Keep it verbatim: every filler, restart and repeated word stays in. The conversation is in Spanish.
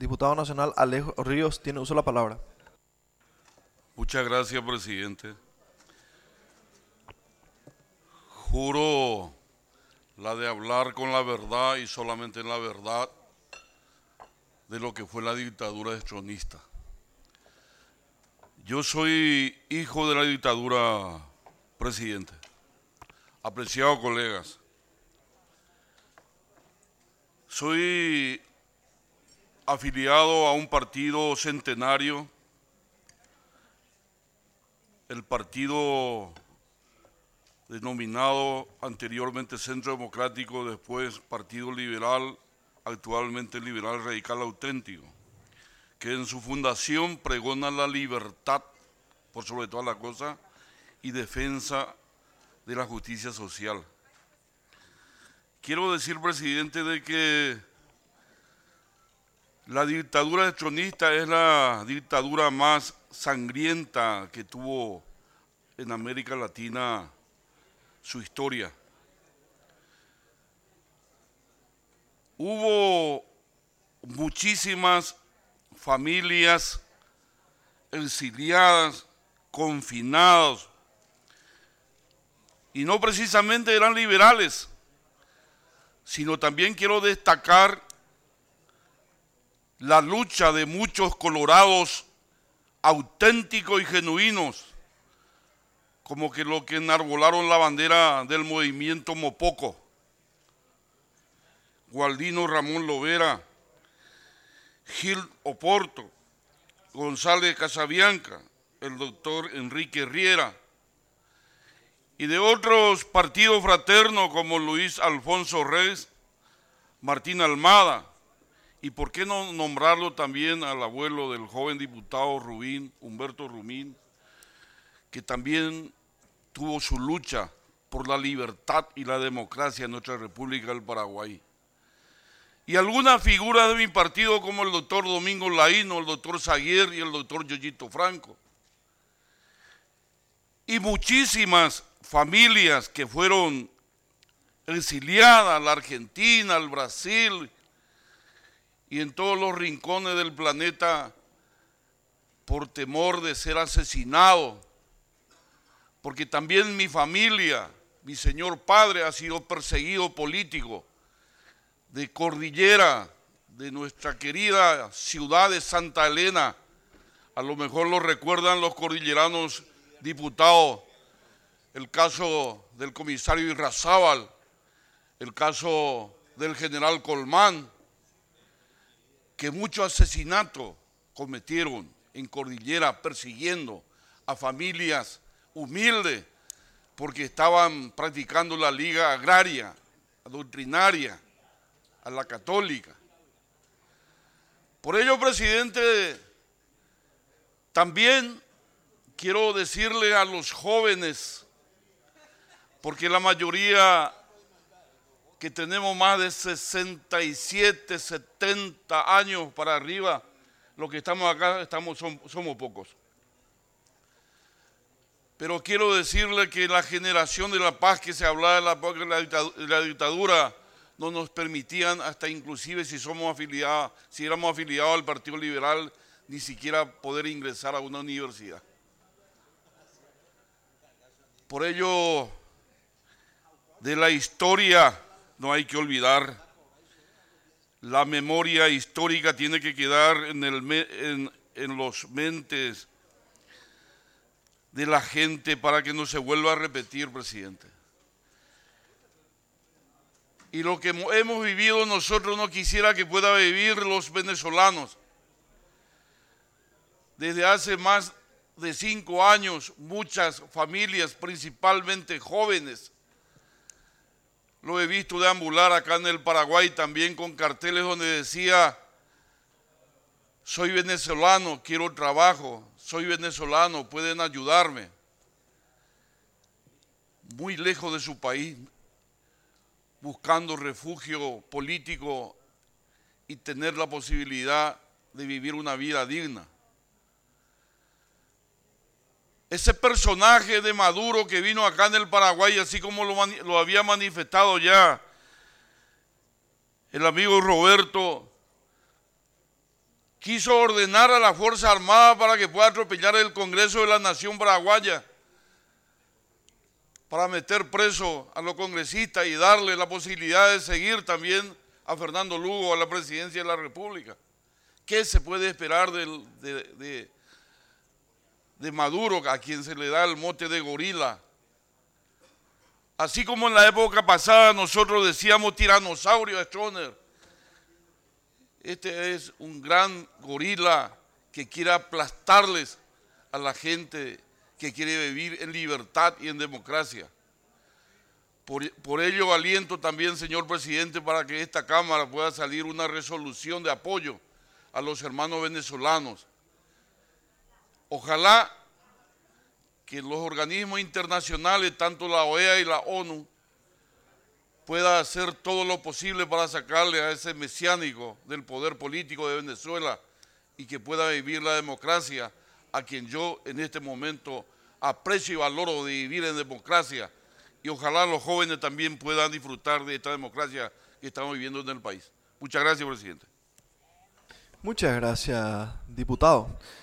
Diputado nacional Alejo Ríos tiene uso de la palabra. Muchas gracias, presidente. Juro la de hablar con la verdad y solamente la verdad de lo que fue la dictadura estronista. Yo soy hijo de la dictadura, presidente. Apreciados colegas, soy afiliado a un partido centenario, el partido denominado anteriormente Centro Democrático, después Partido Liberal, actualmente Liberal Radical Auténtico, que en su fundación pregona la libertad, por sobre todas las cosas, y defensa de la justicia social. Quiero decir, presidente, de que la dictadura estronista es la dictadura más sangrienta que tuvo en América Latina su historia. Hubo muchísimas familias exiliadas, confinadas, y no precisamente eran liberales, sino también quiero destacar la lucha de muchos colorados auténticos y genuinos, como que los que enarbolaron la bandera del movimiento Mopoco, Gualdino Ramón Lovera, Gil Oporto, González Casabianca, el doctor Enrique Riera, y de otros partidos fraternos como Luis Alfonso Reyes, Martín Almada, y por qué no nombrarlo también al abuelo del joven diputado Rubín, Humberto Rumín, que también tuvo su lucha por la libertad y la democracia en nuestra República del Paraguay. Y algunas figuras de mi partido como el doctor Domingo Laíno, el doctor Zaguer y el doctor Yoyito Franco. Y muchísimas familias que fueron exiliadas a la Argentina, al Brasil y en todos los rincones del planeta por temor de ser asesinados, porque también mi familia, mi señor padre ha sido perseguido político de Cordillera, de nuestra querida ciudad de Santa Elena. A lo mejor lo recuerdan los cordilleranos diputados, el caso del comisario Irrazábal, el caso del general Colmán, que muchos asesinatos cometieron en Cordillera persiguiendo a familias humildes porque estaban practicando la liga agraria, doctrinaria, a la católica. Por ello, presidente, también quiero decirle a los jóvenes, porque la mayoría que tenemos más de sesenta y siete, setenta años para arriba, los que estamos acá estamos, somos pocos. Pero quiero decirle que la generación de la paz que se hablaba de la, de la, dictadura, de la dictadura no nos permitían, hasta inclusive si somos afiliados, si éramos afiliados al Partido Liberal, ni siquiera poder ingresar a una universidad. Por ello, de la historia no hay que olvidar. La memoria histórica tiene que quedar en, el, en, en los mentes de la gente para que no se vuelva a repetir, presidente. Y lo que hemos vivido nosotros no quisiera que pueda vivir los venezolanos. Desde hace más de cinco años, muchas familias, principalmente jóvenes, lo he visto deambular acá en el Paraguay también con carteles donde decía: soy venezolano, quiero trabajo, soy venezolano, pueden ayudarme. Muy lejos de su país, buscando refugio político y tener la posibilidad de vivir una vida digna. Ese personaje de Maduro que vino acá en el Paraguay, así como lo, lo había manifestado ya el amigo Roberto, quiso ordenar a la Fuerza Armada para que pueda atropellar el Congreso de la Nación Paraguaya, para meter preso a los congresistas y darle la posibilidad de seguir también a Fernando Lugo a la presidencia de la República. ¿Qué se puede esperar del, de, de, de Maduro, a quien se le da el mote de gorila? Así como en la época pasada nosotros decíamos tiranosaurio a Stroessner, este es un gran gorila que quiere aplastarles a la gente que quiere vivir en libertad y en democracia. Por, por ello aliento también, señor presidente, para que esta Cámara pueda salir una resolución de apoyo a los hermanos venezolanos. Ojalá que los organismos internacionales, tanto la O E A y la ONU, pueda hacer todo lo posible para sacarle a ese mesiánico del poder político de Venezuela y que pueda vivir la democracia, a quien yo en este momento aprecio y valoro de vivir en democracia, y ojalá los jóvenes también puedan disfrutar de esta democracia que estamos viviendo en el país. Muchas gracias, presidente. Muchas gracias, diputado.